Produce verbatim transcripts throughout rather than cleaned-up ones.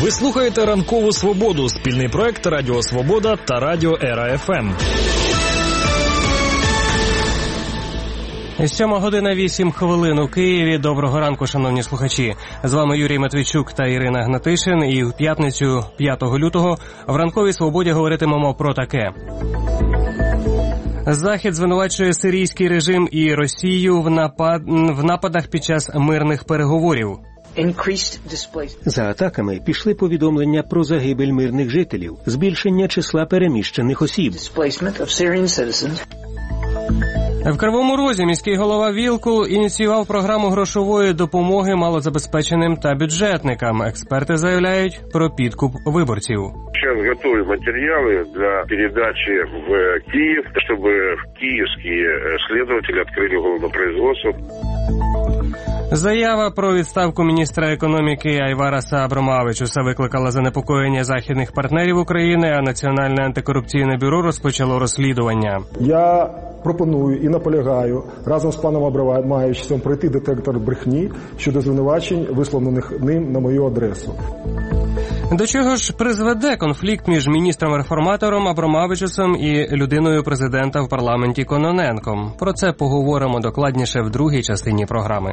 Ви слухаєте «Ранкову Свободу» – спільний проект Радіо Свобода та Радіо Ера еф ем. Сьома година вісім хвилин у Києві. Доброго ранку, шановні слухачі. З вами Юрій Матвійчук та Ірина Гнатишин. І в п'ятницю п'ятого лютого в «Ранковій Свободі» говоритимемо про таке. Захід звинувачує сирійський режим і Росію в, напад... в нападах під час мирних переговорів. За атаками пішли повідомлення про загибель мирних жителів, збільшення числа переміщених осіб. В Кривому Розі міський голова Вілкул ініціював програму грошової допомоги малозабезпеченим та бюджетникам. Експерти заявляють про підкуп виборців. Сейчас готовим материалы для передачи в Киев, чтобы киевские следователи открыли уголовное производство. Заява про відставку міністра економіки Айвараса Абромавичуса викликала занепокоєння західних партнерів України, а Національне антикорупційне бюро розпочало розслідування. Я пропоную і наполягаю разом з паном Абромавичусом пройти детектор брехні щодо звинувачень, висловлених ним на мою адресу. До чого ж призведе конфлікт між міністром-реформатором Абромавичусом і людиною президента в парламенті Кононенком? Про це поговоримо докладніше в другій частині програми.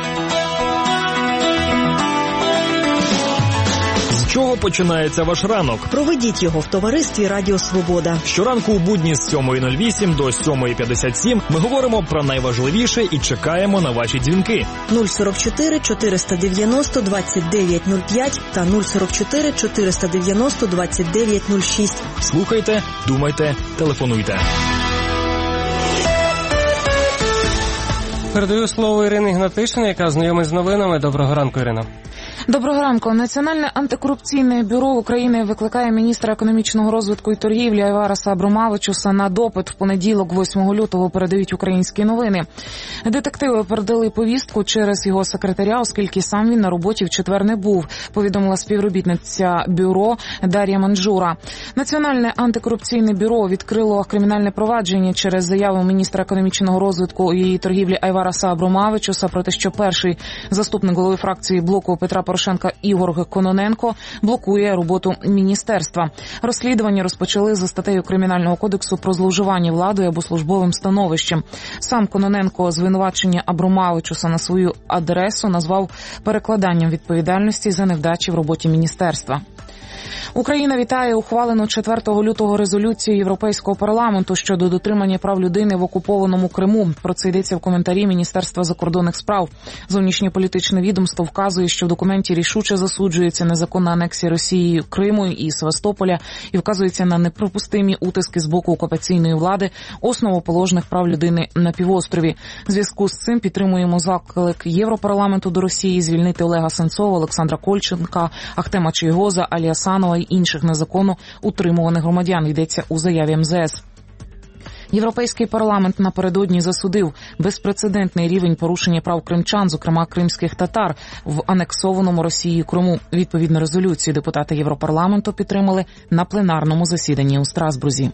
З чого починається ваш ранок? Проведіть його в товаристві Радіо Свобода. Щоранку у будні з сьомої нуль вісім до сьомої п'ятдесят сім ми говоримо про найважливіше і чекаємо на ваші дзвінки. нуль сорок чотири чотириста дев'яносто двадцять дев'ять нуль п'ять та нуль сорок чотири чотириста дев'яносто двадцять дев'ять нуль шість. Слухайте, думайте, телефонуйте. Передаю слово Ірині Гнатишин, яка знайомить з новинами. Доброго ранку, Ірино. Доброго ранку. Національне антикорупційне бюро України викликає міністра економічного розвитку і торгівлі Айвараса Абромавичуса на допит. В понеділок, восьмого лютого, передають Українські новини. Детективи передали повістку через його секретаря, оскільки сам він на роботі в четвер не був, повідомила співробітниця бюро Дар'я Манджура. Національне антикорупційне бюро відкрило кримінальне провадження через заяву міністра економічного розвитку і торгівлі Айвараса Абромавичуса про те, що перший заступник голови фракції блоку Петра Порошенка Ігор Кононенко блокує роботу міністерства. Розслідування розпочали за статтею Кримінального кодексу про зловживання владою або службовим становищем. Сам Кононенко звинувачення Абромавичуса на свою адресу назвав перекладанням відповідальності за невдачі в роботі міністерства. Україна вітає ухвалену четвертого лютого резолюцію Європейського парламенту щодо дотримання прав людини в окупованому Криму. Про це йдеться в коментарі Міністерства закордонних справ. Зовнішньополітичне відомство вказує, що в документі рішуче засуджується незаконна анексія Росією Криму і Севастополя і вказується на неприпустимі утиски з боку окупаційної влади основоположних прав людини на півострові. В зв'язку з цим підтримуємо заклик Європарламенту до Росії звільнити Олега Сенцова, Олександра Кольченка, Ахтема Чийгоза, Алі Асанова і інших незаконно утримуваних громадян, йдеться у заяві ем зе ес. Європейський парламент напередодні засудив безпрецедентний рівень порушення прав кримчан, зокрема кримських татар, в анексованому Росією Криму. Відповідну резолюцію депутати Європарламенту підтримали на пленарному засіданні у Страсбурзі.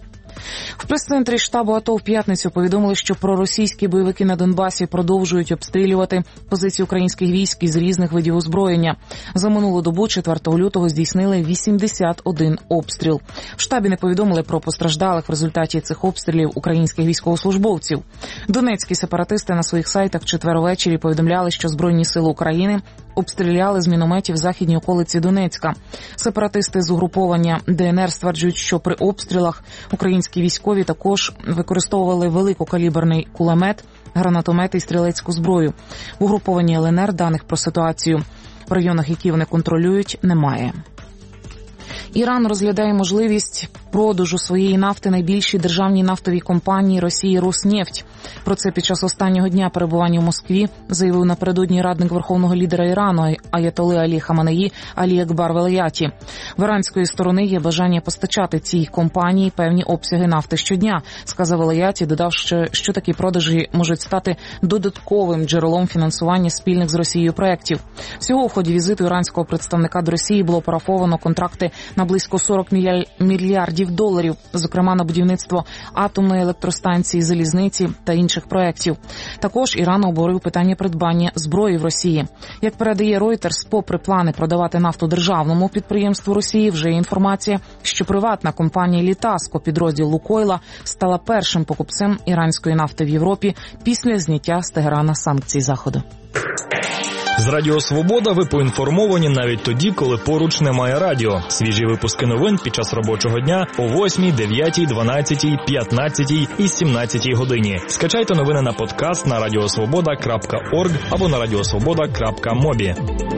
В прес-центрі штабу АТО в п'ятницю повідомили, що проросійські бойовики на Донбасі продовжують обстрілювати позиції українських військ із різних видів озброєння. За минулу добу, четвертого лютого, здійснили вісімдесят один обстріл. В штабі не повідомили про постраждалих в результаті цих обстрілів українських військовослужбовців. Донецькі сепаратисти на своїх сайтах в четвер увечері повідомляли, що Збройні сили України обстріляли з мінометів західні околиці Донецька. Сепаратисти з угруповання де en ер стверджують, що при обстрілах українські військові також використовували великокаліберний кулемет, гранатомети і стрілецьку зброю. В угрупованні ел ен ер даних про ситуацію в районах, які вони контролюють, немає. Іран розглядає можливість продажу своєї нафти найбільшій державній нафтовій компанії Росії «Роснефть». Про це під час останнього дня перебування в Москві заявив напередодні радник верховного лідера Ірану аятоли Алі Хаманеї Алі Екбар Велаяті. В іранської сторони є бажання постачати цій компанії певні обсяги нафти щодня, сказав Велаяті, додавши, що такі продажі можуть стати додатковим джерелом фінансування спільних з Росією проєктів. Всього у ході візиту іранського представника до Росії було парафовано контракти на близько сорок мільярдів доларів, зокрема на будівництво атомної електростанції, залізниці та інших проєктів. Також Іран обговорив питання придбання зброї в Росії. Як передає Reuters, попри плани продавати нафту державному підприємству Росії, вже є інформація, що приватна компанія «Літаско», підрозділ «Лукойла», стала першим покупцем іранської нафти в Європі після зняття з Тегерана санкцій Заходу. З Радіо Свобода ви поінформовані навіть тоді, коли поруч немає радіо. Свіжі випуски новин під час робочого дня о восьмій, дев'ятій, дванадцятій, п'ятнадцятій і сімнадцятій годині. Скачайте новини на подкаст на радіосвобода крапка орг або на радіосвобода крапка мобі.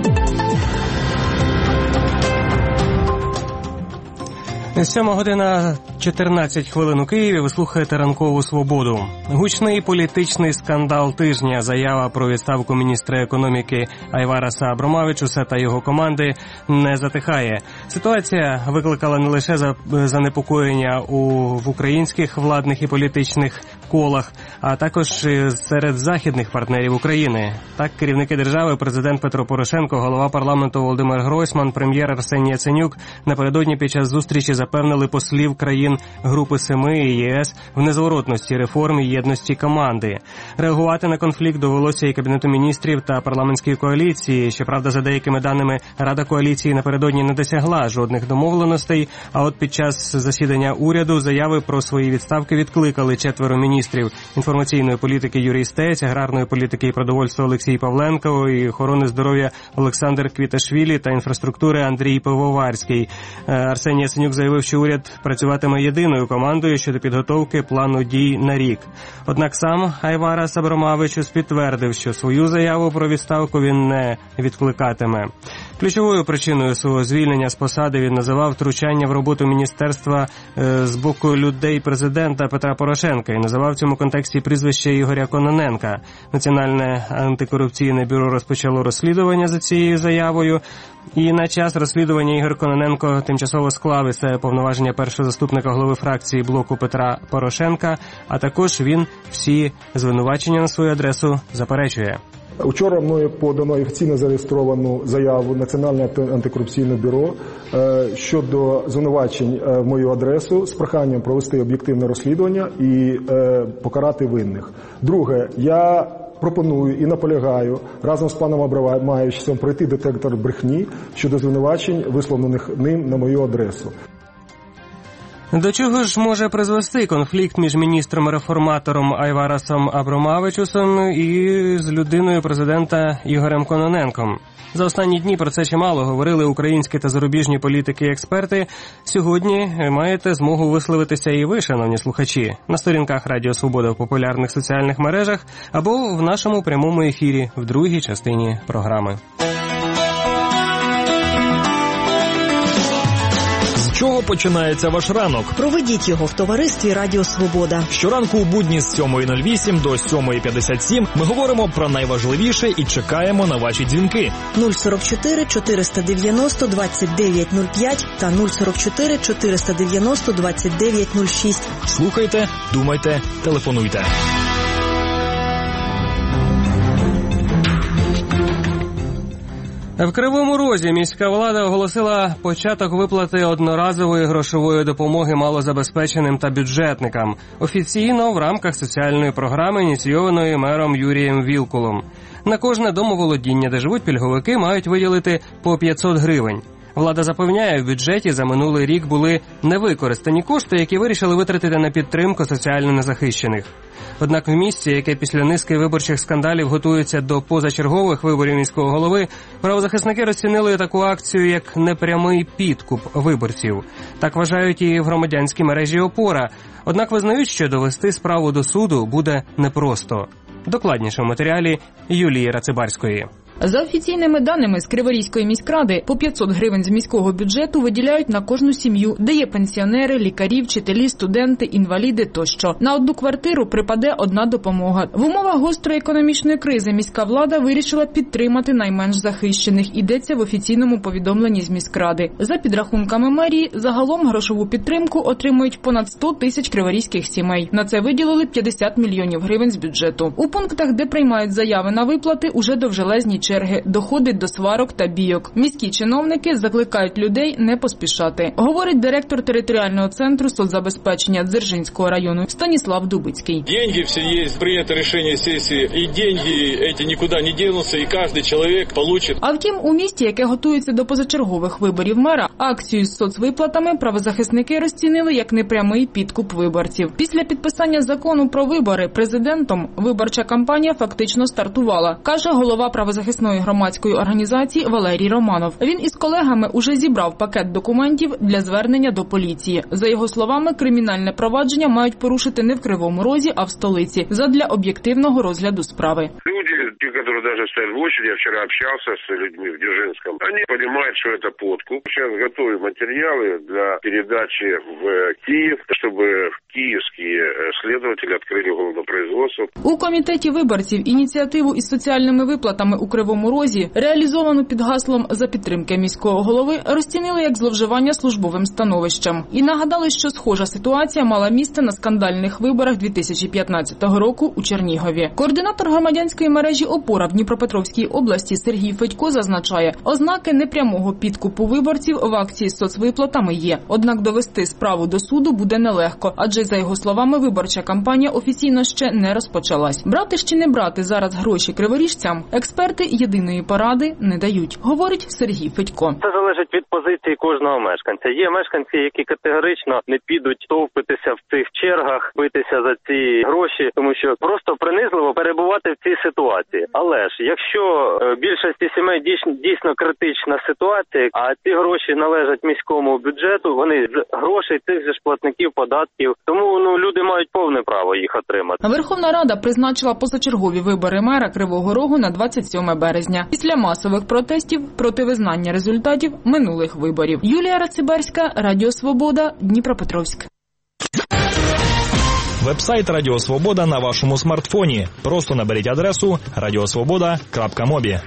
Сьома година чотирнадцять хвилин у Києві. Ви слухаєте «Ранкову свободу». Гучний політичний скандал тижня. Заява про відставку міністра економіки Айвараса Абромавичуса та його команди не затихає. Ситуація викликала не лише занепокоєння у, в українських владних і політичних колах, а також серед західних партнерів України. Так, керівники держави, президент Петро Порошенко, голова парламенту Володимир Гройсман, прем'єр Арсеній Яценюк напередодні під час зустрічі запевнили послів країн Групи Семи і ЄС в незворотності реформ і єдності команди. Реагувати на конфлікт довелося і Кабінету міністрів та парламентській коаліції. Щоправда, за деякими даними, Рада коаліції напередодні не досягла жодних домовленостей, а от під час засідання уряду заяви про свої відставки відкликали четверо міністрів інформаційної політики Юрій Стець, аграрної політики і продовольства Олексій Павленко, і охорони здоров'я Олександр Квіташвілі та інфраструктури Андрій Пивоварський. Арсеній Яценюк заявив, що уряд працюватиме єдиною командою щодо підготовки плану дій на рік. Однак сам Айварас Абромавичус підтвердив, що свою заяву про відставку він не відкликатиме. Ключовою причиною свого звільнення з посади він називав втручання в роботу міністерства е, з боку людей президента Петра Порошенка і називав в цьому контексті прізвище Ігоря Кононенка. Національне антикорупційне бюро розпочало розслідування за цією заявою. І на час розслідування Ігор Кононенко тимчасово склав із себе повноваження першого заступника голови фракції блоку Петра Порошенка, а також він всі звинувачення на свою адресу заперечує. Учора мною подано офіційно зареєстровану заяву Національне антикорупційне бюро щодо звинувачень в мою адресу з проханням провести об'єктивне розслідування і покарати винних. Друге, я пропоную і наполягаю разом з паном Абрамавичусом пройти детектор брехні щодо звинувачень, висловлених ним на мою адресу. До чого ж може призвести конфлікт між міністром-реформатором Айварасом Абромавичусом і з людиною президента Ігорем Кононенком? За останні дні про це чимало говорили українські та зарубіжні політики і експерти. Сьогодні маєте змогу висловитися і ви, шановні слухачі, на сторінках Радіо Свобода в популярних соціальних мережах або в нашому прямому ефірі в другій частині програми. З чого починається ваш ранок? Проведіть його в товаристві Радіо Свобода. Щоранку у будні з сьомої нуль вісім до сьомої п'ятдесят сім ми говоримо про найважливіше і чекаємо на ваші дзвінки. нуль сорок чотири чотириста дев'яносто двадцять дев'ять нуль п'ять та нуль сорок чотири чотириста дев'яносто двадцять дев'ять нуль шість. Слухайте, думайте, телефонуйте. В Кривому Розі міська влада оголосила початок виплати одноразової грошової допомоги малозабезпеченим та бюджетникам. Офіційно в рамках соціальної програми, ініційованої мером Юрієм Вілкулом. На кожне домоволодіння, де живуть пільговики, мають виділити по п'ятсот гривень. Влада запевняє, в бюджеті за минулий рік були невикористані кошти, які вирішили витратити на підтримку соціально незахищених. Однак в місті, яке після низки виборчих скандалів готується до позачергових виборів міського голови, правозахисники розцінили таку акцію як непрямий підкуп виборців. Так вважають і в громадянській мережі «Опора». Однак визнають, що довести справу до суду буде непросто. Докладніше в матеріалі Юлії Рацибарської. За офіційними даними з Криворізької міськради, по п'ятсот гривень з міського бюджету виділяють на кожну сім'ю, де є пенсіонери, лікарі, вчителі, студенти, інваліди тощо. На одну квартиру припаде одна допомога. В умовах гострої економічної кризи міська влада вирішила підтримати найменш захищених, йдеться в офіційному повідомленні з міськради. За підрахунками мерії, загалом грошову підтримку отримують понад сто тисяч криворізьких сімей. На це виділили п'ятдесят мільйонів гривень з бюджету. У пунктах, де приймають заяви на виплати, уже довжелезні черги, доходить до сварок та бійок. Міські чиновники закликають людей не поспішати, говорить директор територіального центру соцзабезпечення Дзержинського району Станіслав Дубицький. Деньги все есть, принято решение сессии, и деньги эти никуда не денутся, и каждый человек получит. А втім, у місті, яке готується до позачергових виборів мера, акцію з соцвиплатами правозахисники розцінили як непрямий підкуп виборців. Після підписання закону про вибори президентом виборча кампанія фактично стартувала, каже голова правозахисної громадської організації Валерій Романов. Він із колегами уже зібрав пакет документів для звернення до поліції. За його словами, кримінальне провадження мають порушити не в Кривому Розі, а в столиці, задля об'єктивного розгляду справи. Люди, те, которые даже стоят в очереди, я вчера общался с людьми в Дзержинском, они понимают, что это подкуп. Сейчас готовим материалы для передачи в Киев, чтобы киевские следователи открыли уголовное производство. У комітеті виборців ініціативу із соціальними виплатами у Кривому Розі, реалізовану під гаслом «За підтримки міського голови», розцінили як зловживання службовим становищем. І нагадали, що схожа ситуація мала місце на скандальних виборах дві тисячі п'ятнадцятого року у Чернігові. Координатор громадянської мережі «Опора» в Дніпропетровській області Сергій Федько зазначає, ознаки непрямого підкупу виборців в акції з соцвиплатами є. Однак довести справу до суду буде нелегко, адже, за його словами, виборча кампанія офіційно ще не розпочалась. Брати чи не брати зараз гроші криворіжцям, експерти єдиної поради не дають, говорить Сергій Федько. Це залежить від позиції кожного мешканця. Є мешканці, які категорично не підуть товпитися в цих чергах, битися за ці гроші, тому що просто принизливо перебувати в цій ситуації. Але ж, якщо більшості сімей дійсно критична ситуація, а ці гроші належать міському бюджету, вони з грошей цих же ж платників податків, тому ну, люди мають повне право їх отримати. Верховна Рада призначила позачергові вибори мера Кривого Рогу на двадцять сьоме березня, після масових протестів проти визнання результатів минулих виборів. Юлія Рациберська, Радіо Свобода, Дніпропетровськ. Вебсайт Радіо Свобода на вашому смартфоні. Просто наберіть адресу радіосвобода крапка мобі.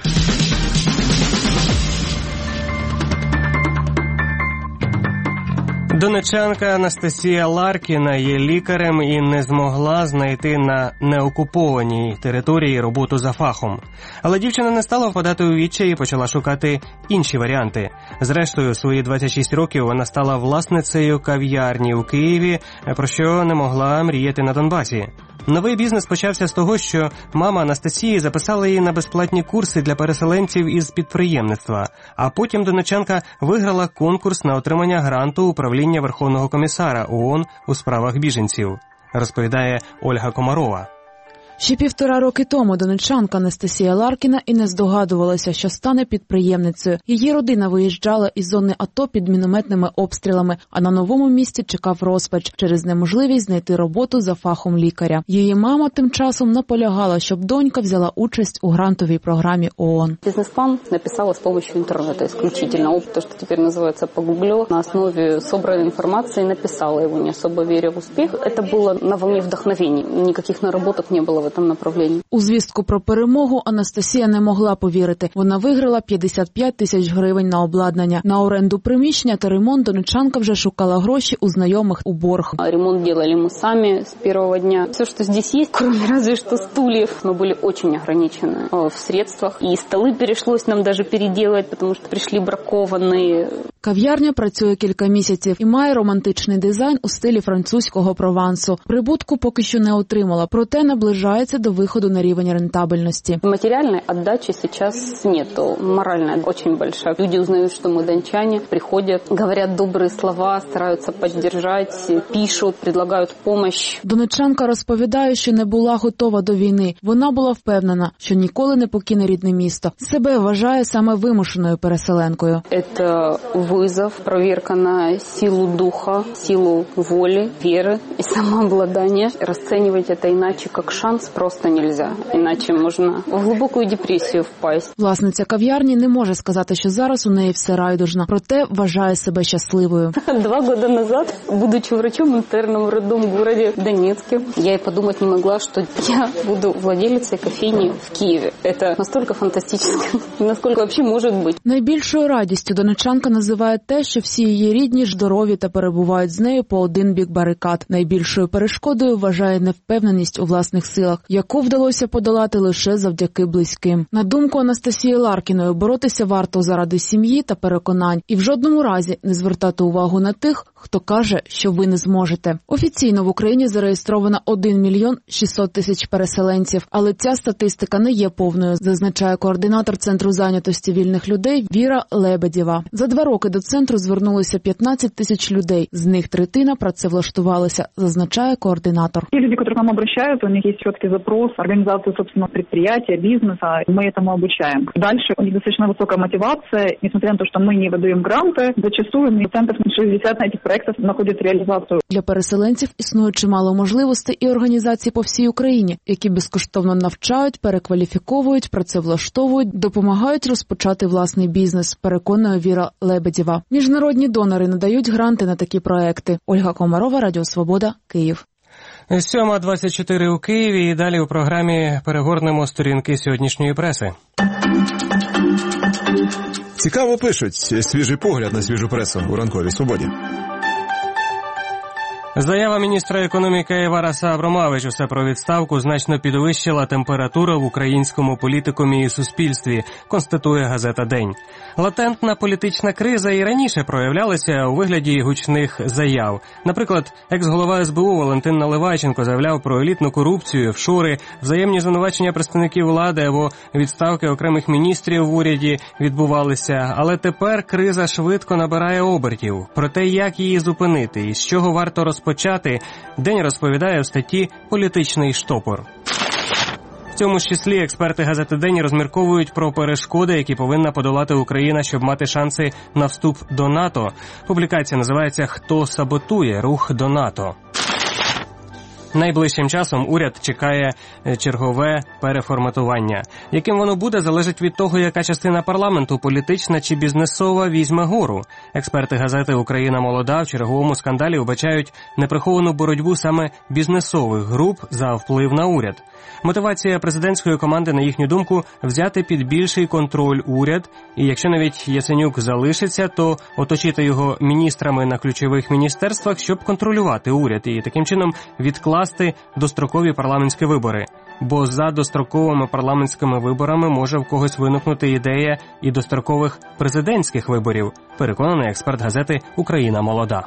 Донеччанка Анастасія Ларкіна є лікарем і не змогла знайти на неокупованій території роботу за фахом. Але дівчина не стала впадати у відчай і почала шукати інші варіанти. Зрештою, у свої двадцять шість років вона стала власницею кав'ярні у Києві, про що не могла мріяти на Донбасі. Новий бізнес почався з того, що мама Анастасії записала її на безплатні курси для переселенців із підприємництва, а потім донеччанка виграла конкурс на отримання гранту управління Верховного комісара ООН у справах біженців, розповідає Ольга Комарова. Ще півтора роки тому донеччанка Анастасія Ларкіна і не здогадувалася, що стане підприємницею. Її родина виїжджала із зони АТО під мінометними обстрілами, а на новому місці чекав розпач через неможливість знайти роботу за фахом лікаря. Її мама тим часом наполягала, щоб донька взяла участь у грантовій програмі ООН. Бізнес-план написала з допомогою інтернету, исключительно. То, що тепер називається «Погуглю», на основі зібраної інформації написала його, не особо віря в успіх. Це було на волні вдохновення, ніяких наработок не було в цьому направленні. У звістку про перемогу Анастасія не могла повірити. Вона виграла п'ятдесят п'ять тисяч гривень на обладнання. На оренду приміщення та ремонт донеччанка вже шукала гроші у знайомих у борг. Ремонт робили ми самі з першого дня. Все, що тут є, крім разве що стульів, ми були дуже обмежені в средствах. І столи прийшлось нам навіть переделувати, тому що прийшли браковані. Кав'ярня працює кілька місяців і має романтичний дизайн у стилі французького Провансу. Прибутку поки що не отримала, проте наближається до виходу на рівень рентабельності. Материальной отдачи сейчас нету. Моральная очень большая. Люди узнают, что мы дончане, приходят, говорят добрые слова, стараются поддержать, пишут, предлагают помощь. Донеччанка розповідає, що не була готова до війни. Вона була впевнена, що ніколи не покине рідне місто. Себе вважає саме вимушеною переселенкою. Это вызов, проверка на силу духа, силу воли, веры и самообладания. Расценивать это иначе, как шанс, просто нельзя. Иначе можна в глибоку депресію впасть. Власниця кав'ярні не може сказати, що зараз у неї все райдужно, проте вважає себе щасливою. Два роки назад, будучи врачом-інтерном в родному городе Донецке, я и подумать не могла, что я буду владелицей кофейни в Киеве. Это настолько фантастически, насколько вообще может быть. Найбільшою радістю донеччанка називає називає те, що всі її рідні здорові та перебувають з нею по один бік барикад. Найбільшою перешкодою вважає невпевненість у власних силах, яку вдалося подолати лише завдяки близьким. На думку Анастасії Ларкіної, боротися варто заради сім'ї та переконань і в жодному разі не звертати увагу на тих, хто каже, що ви не зможете. Офіційно в Україні зареєстровано один мільйон шістсот тисяч переселенців, але ця статистика не є повною, зазначає координатор Центру зайнятості вільних людей Віра Лебедєва. За два роки до центру звернулося п'ятнадцять тисяч людей, з них третина працевлаштувалися, зазначає координатор. Ті люди, які к нам обращаються, у них є чіткий запрос, організацію собственного підприємства, бізнесу, ми цьому обучаємо. Дальше у них достаточно висока мотивація, несмотря на те, що ми не видаємо гранти, зачастую процентів шістдесят на цих проєктах знаходять реалізацію. Для переселенців існує чимало можливостей і організацій по всій Україні, які безкоштовно навчають, перекваліфіковують, працевлаштовують, допомагають розпочати власний бізнес, переконує Віра Лебедєва. Міжнародні донори надають гранти на такі проекти. Ольга Комарова, Радіо Свобода, Київ. сьома двадцять чотири у Києві і далі у програмі перегорнемо сторінки сьогоднішньої преси. Цікаво пишуть. Свіжий погляд на свіжу пресу у ранковій свободі. Заява міністра економіки Айвараса Абромавичуса про відставку значно підвищила температуру в українському політикумі і суспільстві, констатує газета «День». Латентна політична криза і раніше проявлялася у вигляді гучних заяв. Наприклад, екс-голова ес бе у Валентин Наливайченко заявляв про елітну корупцію, офшори, взаємні звинувачення представників влади або відставки окремих міністрів в уряді відбувалися. Але тепер криза швидко набирає обертів. Про те, як її зупинити і з чого варто розпочати, Почати «День» розповідає в статті «Політичний штопор». В цьому ж числі експерти газети «День» розмірковують про перешкоди, які повинна подолати Україна, щоб мати шанси на вступ до НАТО. Публікація називається «Хто саботує рух до НАТО?». Найближчим часом уряд чекає чергове переформатування. Яким воно буде, залежить від того, яка частина парламенту, політична чи бізнесова, візьме гору. Експерти газети «Україна молода» в черговому скандалі вбачають неприховану боротьбу саме бізнесових груп за вплив на уряд. Мотивація президентської команди, на їхню думку, взяти під більший контроль уряд, і якщо навіть Яценюк залишиться, то оточити його міністрами на ключових міністерствах, щоб контролювати уряд і таким чином відкласти дострокові парламентські вибори. Бо за достроковими парламентськими виборами може в когось виникнути ідея і дострокових президентських виборів, переконаний експерт газети «Україна молода».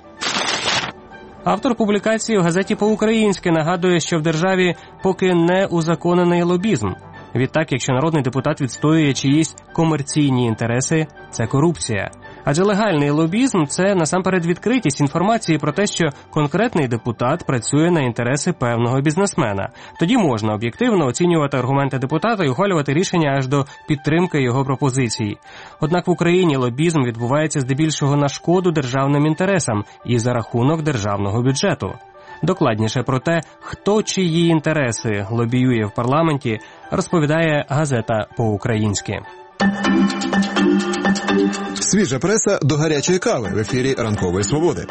Автор публікації в газеті «По-українськи» нагадує, що в державі поки не узаконений лобізм. Відтак, якщо народний депутат відстоює чиїсь комерційні інтереси, це корупція. Адже легальний лобізм – це насамперед відкритість інформації про те, що конкретний депутат працює на інтереси певного бізнесмена. Тоді можна об'єктивно оцінювати аргументи депутата і ухвалювати рішення аж до підтримки його пропозицій. Однак в Україні лобізм відбувається здебільшого на шкоду державним інтересам і за рахунок державного бюджету. Докладніше про те, хто чиї інтереси лобіює в парламенті, розповідає газета «По-українськи». Свіжа преса до гарячої кави в ефірі «Ранкової свободи».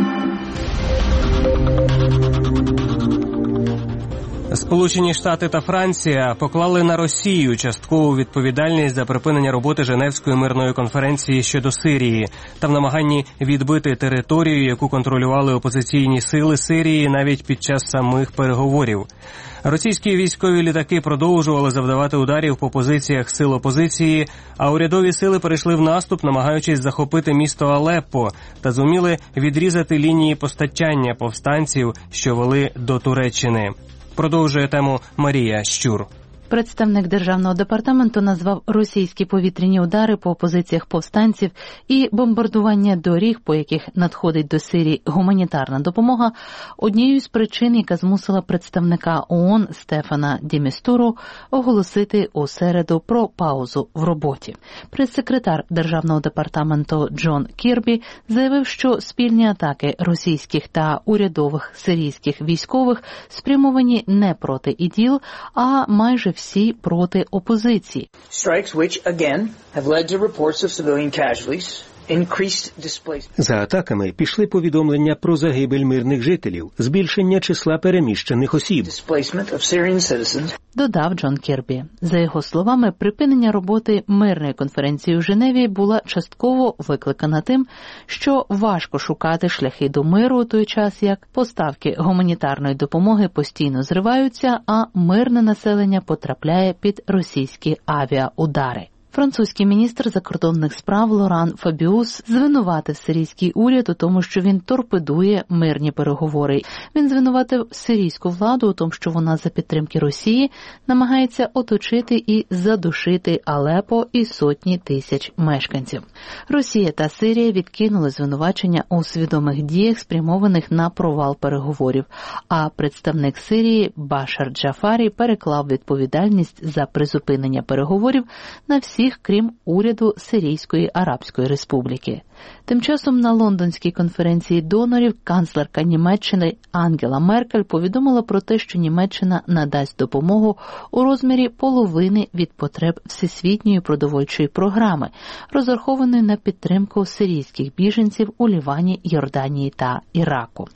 Сполучені Штати та Франція поклали на Росію часткову відповідальність за припинення роботи Женевської мирної конференції щодо Сирії та в намаганні відбити територію, яку контролювали опозиційні сили Сирії навіть під час самих переговорів. Російські військові літаки продовжували завдавати ударів по позиціях сил опозиції, а урядові сили перейшли в наступ, намагаючись захопити місто Алеппо та зуміли відрізати лінії постачання повстанців, що вели до Туреччини. Продовжує тему Марія Щур. Представник Державного департаменту назвав російські повітряні удари по позиціях повстанців і бомбардування доріг, по яких надходить до Сирії гуманітарна допомога, однією з причин, яка змусила представника ООН Стефана де Містуру оголосити у середу про паузу в роботі. Прес-секретар Державного департаменту Джон Кірбі заявив, що спільні атаки російських та урядових сирійських військових спрямовані не проти іділ, а майже всі проти опозиції. Strikes which again have led to reports of civilian casualties За атаками пішли повідомлення про загибель мирних жителів, збільшення числа переміщених осіб. Додав Джон Кірбі. За його словами, припинення роботи мирної конференції у Женеві була частково викликана тим, що важко шукати шляхи до миру у той час, як поставки гуманітарної допомоги постійно зриваються, а мирне населення потрапляє під російські авіаудари. Французький міністр закордонних справ Лоран Фабіус звинуватив сирійський уряд у тому, що він торпедує мирні переговори. Він звинуватив сирійську владу у тому, що вона за підтримки Росії намагається оточити і задушити Алепо і сотні тисяч мешканців. Росія та Сирія відкинули звинувачення у свідомих діях, спрямованих на провал переговорів, а представник Сирії Башар Джафарі переклав відповідальність за призупинення переговорів на всі, крім уряду Сирійської Арабської Республіки. Тим часом на лондонській конференції донорів канцлерка Німеччини Ангела Меркель повідомила про те, що Німеччина надасть допомогу у розмірі половини від потреб Всесвітньої продовольчої програми, розрахованої на підтримку сирійських біженців у Лівані, Йорданії та Іраку.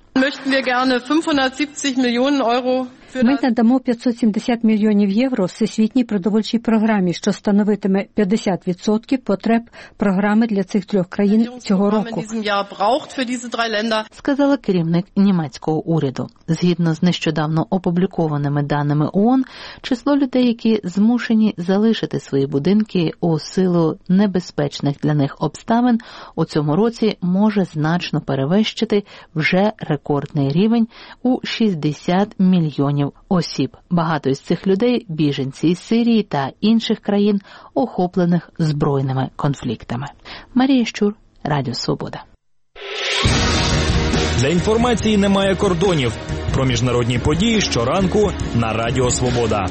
Ми надамо п'ятсот сімдесят мільйонів євро Всесвітній продовольчій програмі, що становитиме п'ятдесят відсотків потреб програми для цих трьох країн цього року. Сказала керівник німецького уряду. Згідно з нещодавно опублікованими даними ООН, число людей, які змушені залишити свої будинки у силу небезпечних для них обставин, у цьому році може значно перевищити вже рекордний рівень у шістдесят мільйонів осіб. Багато із цих людей – біженці із Сирії та інших країн, охоплених збройними конфліктами. Марія Щур, Радіо Свобода. Для інформації немає кордонів. Про міжнародні події щоранку на Радіо Свобода.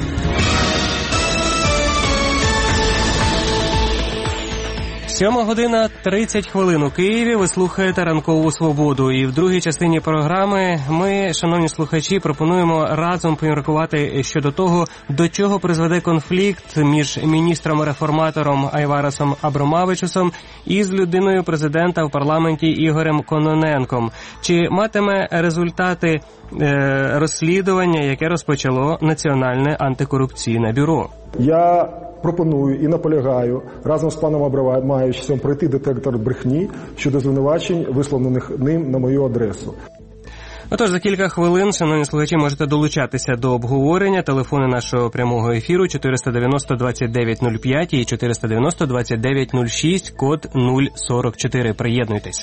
Сьома година тридцять хвилин у Києві. Ви слухаєте «Ранкову свободу». І в другій частині програми ми, шановні слухачі, пропонуємо разом поміркувати щодо того, до чого призведе конфлікт між міністром-реформатором Айварасом Абромавичусом і з людиною президента в парламенті Ігорем Кононенком. Чи матиме результати е, розслідування, яке розпочало Національне антикорупційне бюро? Я пропоную і наполягаю разом з паном Абромавичусом пройти детектор брехні щодо звинувачень, висловлених ним на мою адресу. Отож, за кілька хвилин, шановні слухачі, можете долучатися до обговорення. Телефони нашого прямого ефіру чотириста дев'яносто двадцять дев'ять нуль п'ять і чотириста дев'яносто двадцять дев'ять нуль шість, код нуль сорок чотири. Приєднуйтесь.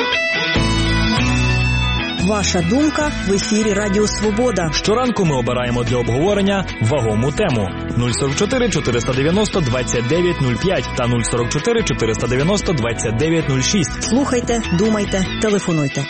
Ваша думка в ефірі Радіо Свобода. Щоранку ми обираємо для обговорення вагому тему. нуль сорок чотири чотириста дев'яносто двадцять дев'ять нуль п'ять та нуль сорок чотири чотириста дев'яносто двадцять дев'ять нуль шість. Слухайте, думайте, телефонуйте.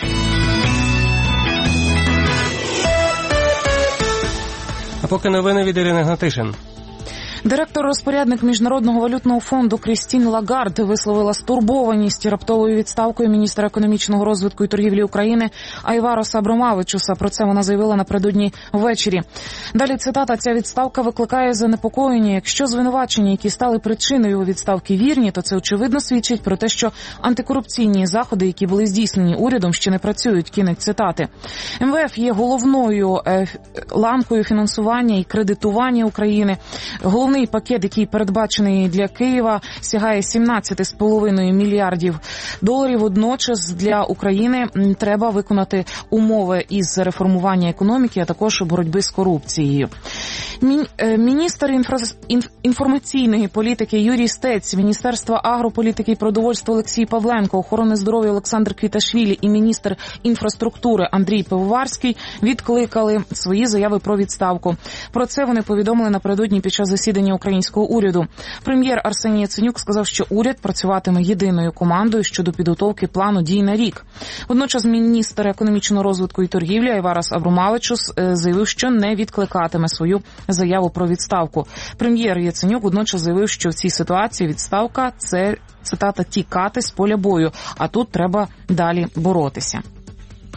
А поки новини від Ірини Гнатишин. Директор-розпорядник Міжнародного валютного фонду Крістін Лагард висловила стурбованість раптовою відставкою міністра економічного розвитку і торгівлі України Айвараса Абромавичуса. Про це вона заявила напередодні ввечері. Далі цитата: «Ця відставка викликає занепокоєння. Якщо звинувачення, які стали причиною його відставки, вірні, то це очевидно свідчить про те, що антикорупційні заходи, які були здійснені урядом, ще не працюють». Кінець цитати. ем ве еф є головною е, ланкою фінансування і кредитування України. Головний пакет, який передбачений для Києва, сягає сімнадцять цілих п'ять десятих мільярдів доларів. Водночас для України треба виконати умови із реформування економіки, а також боротьби з корупцією. Міністр інформаційної політики Юрій Стець, Міністерства агрополітики і продовольства Олексій Павленко, охорони здоров'я Олександр Квіташвілі і міністр інфраструктури Андрій Пивоварський відкликали свої заяви про відставку. Про це вони повідомили напередодні під час засідання українського уряду. Прем'єр Арсеній Яценюк сказав, що уряд працюватиме єдиною командою щодо підготовки плану дій на рік. Водночас міністр економічного розвитку і торгівлі Айварас Абромавичус заявив, що не відкликатиме свою заяву про відставку. Прем'єр Яценюк водночас заявив, що в цій ситуації відставка – це, цитата, «тікати з поля бою», а тут треба далі боротися.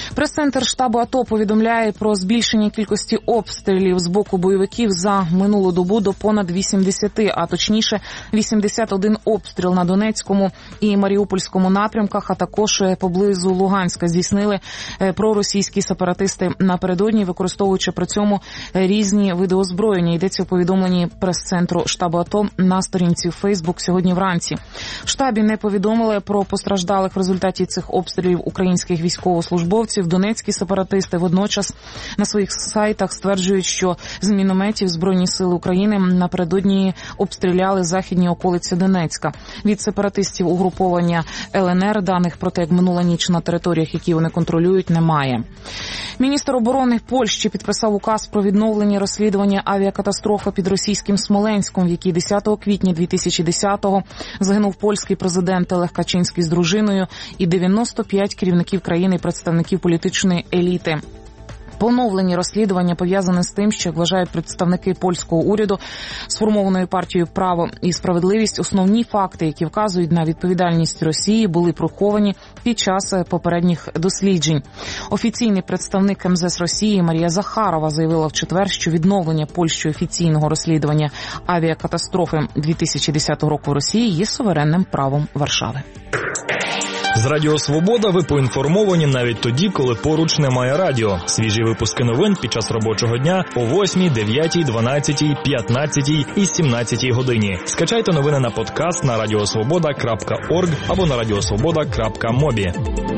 Прес-центр штабу АТО повідомляє про збільшення кількості обстрілів з боку бойовиків за минулу добу до понад вісімдесят, а точніше вісімдесят один обстріл на Донецькому і Маріупольському напрямках, а також поблизу Луганська здійснили проросійські сепаратисти напередодні, використовуючи при цьому різні види озброєння. Йдеться у повідомленні прес-центру штабу АТО на сторінці в Фейсбук сьогодні вранці. В штабі не повідомили про постраждалих в результаті цих обстрілів українських військовослужбовців. Донецькі сепаратисти водночас на своїх сайтах стверджують, що з мінометів Збройні сили України напередодні обстріляли західні околиці Донецька. Від сепаратистів угруповання ЛНР даних про те, як минула ніч на територіях, які вони контролюють, немає. Міністр оборони Польщі підписав указ про відновлення розслідування авіакатастрофи під російським Смоленськом, в якій десятого квітня дві тисячі десятого загинув польський президент Лех Качинський з дружиною і дев'яносто п'ять керівників країни і представників політичної еліти. Поновлені розслідування пов'язане з тим, що, як вважають представники польського уряду, сформованою партією «Право і справедливість», основні факти, які вказують на відповідальність Росії, були приховані під час попередніх досліджень. Офіційний представник ем зе ес Росії Марія Захарова заявила в четвер, що відновлення Польщею офіційного розслідування авіакатастрофи дві тисячі десятого року в Росії є суверенним правом Варшави. З Радіо Свобода ви поінформовані навіть тоді, коли поруч немає радіо. Свіжі випуски новин під час робочого дня о восьмій, дев'ятій, дванадцятій, п'ятнадцятій і сімнадцятій годині. Скачайте новини на подкаст на радіосвобода крапка орг або на радіосвобода крапка мобі.